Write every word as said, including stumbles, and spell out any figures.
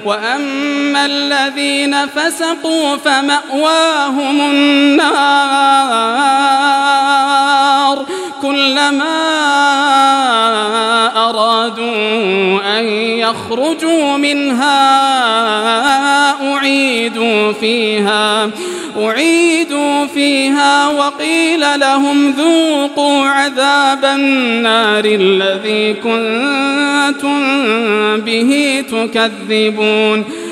وأما الذين فسقوا فمأواهم النار كلما أرادوا أن يخرجوا منها أعيدوا فيها أعيدوا فيها وقيل لهم ذوقوا عذاب النار الذي كنتم به تكذبون